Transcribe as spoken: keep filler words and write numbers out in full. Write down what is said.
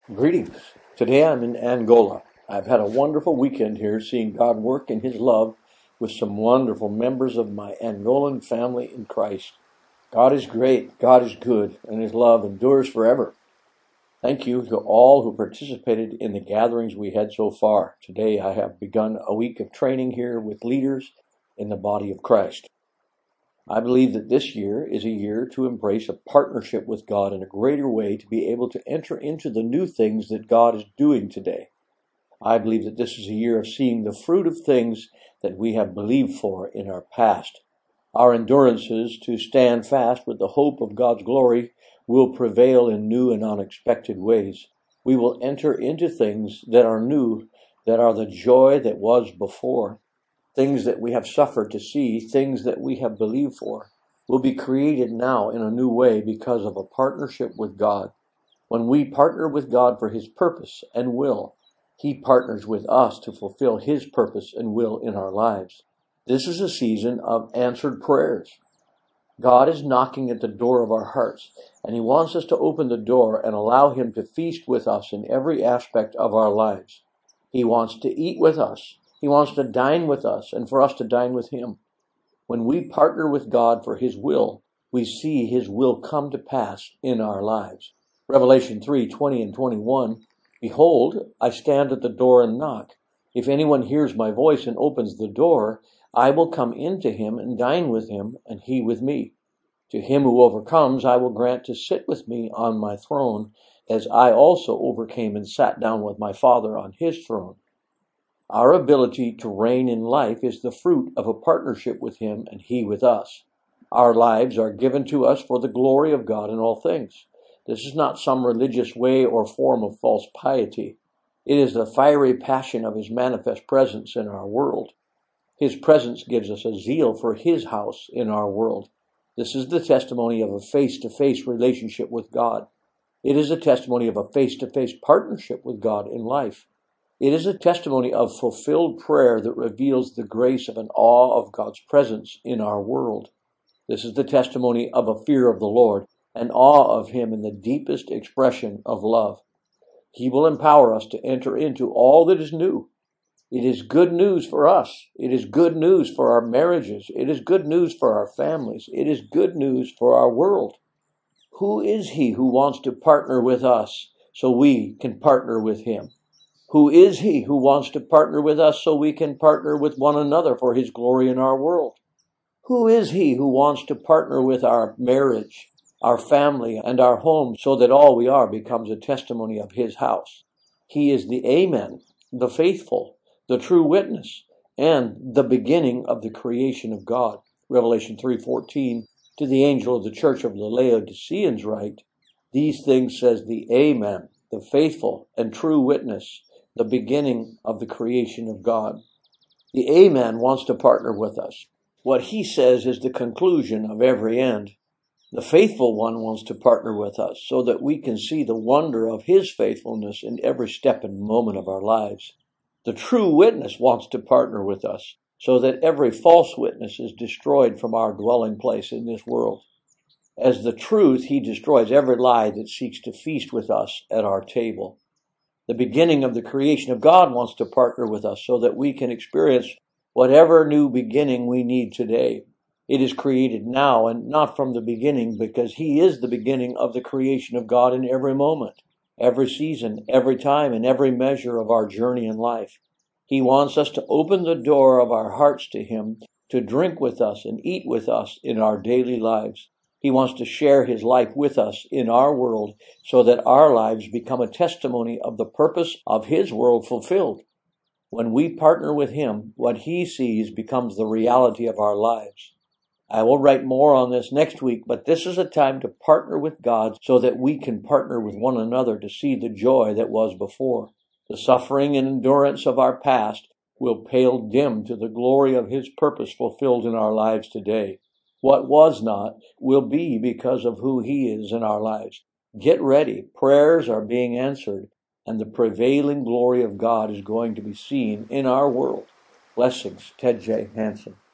Greetings. Today I'm in Angola. I've had a wonderful weekend here seeing God work in His love with some wonderful members of my Angolan family in Christ. God is great, God is good, and His love endures forever. Thank you to all who participated in the gatherings we had so far. Today I have begun a week of training here with leaders in the body of Christ. I believe that this year is a year to embrace a partnership with God in a greater way to be able to enter into the new things that God is doing today. I believe that this is a year of seeing the fruit of things that we have believed for in our past. Our endurances to stand fast with the hope of God's glory will prevail in new and unexpected ways. We will enter into things that are new, that are the joy that was before. Things that we have suffered to see, things that we have believed for, will be created now in a new way because of a partnership with God. When we partner with God for His purpose and will, He partners with us to fulfill His purpose and will in our lives. This is a season of answered prayers. God is knocking at the door of our hearts, and He wants us to open the door and allow Him to feast with us in every aspect of our lives. He wants to eat with us. He wants to dine with us and for us to dine with Him. When we partner with God for His will, we see His will come to pass in our lives. Revelation three, twenty and twenty-one, Behold, I stand at the door and knock. If anyone hears my voice and opens the door, I will come into him and dine with him, and he with me. To him who overcomes, I will grant to sit with me on my throne, as I also overcame and sat down with my Father on His throne. Our ability to reign in life is the fruit of a partnership with Him and He with us. Our lives are given to us for the glory of God in all things. This is not some religious way or form of false piety. It is the fiery passion of His manifest presence in our world. His presence gives us a zeal for His house in our world. This is the testimony of a face-to-face relationship with God. It is a testimony of a face-to-face partnership with God in life. It is a testimony of fulfilled prayer that reveals the grace of an awe of God's presence in our world. This is the testimony of a fear of the Lord, an awe of Him in the deepest expression of love. He will empower us to enter into all that is new. It is good news for us. It is good news for our marriages. It is good news for our families. It is good news for our world. Who is He who wants to partner with us so we can partner with Him? Who is He who wants to partner with us so we can partner with one another for His glory in our world? Who is He who wants to partner with our marriage, our family, and our home so that all we are becomes a testimony of His house? He is the Amen, the faithful, the true witness, and the beginning of the creation of God. Revelation three fourteen, to the angel of the church of the Laodiceans write, These things says the Amen, the faithful and true witness, the beginning of the creation of God. The Amen wants to partner with us. What he says is the conclusion of every end. The faithful one wants to partner with us so that we can see the wonder of His faithfulness in every step and moment of our lives. The true witness wants to partner with us so that every false witness is destroyed from our dwelling place in this world. As the truth, he destroys every lie that seeks to feast with us at our table. The beginning of the creation of God wants to partner with us so that we can experience whatever new beginning we need today. It is created now and not from the beginning, because He is the beginning of the creation of God in every moment, every season, every time, and every measure of our journey in life. He wants us to open the door of our hearts to Him, to drink with us and eat with us in our daily lives. He wants to share His life with us in our world so that our lives become a testimony of the purpose of His world fulfilled. When we partner with Him, what He sees becomes the reality of our lives. I will write more on this next week, but this is a time to partner with God so that we can partner with one another to see the joy that was before. The suffering and endurance of our past will pale dim to the glory of His purpose fulfilled in our lives today. What was not will be because of who He is in our lives. Get ready. Prayers are being answered, and the prevailing glory of God is going to be seen in our world. Blessings, Ted J. Hansen.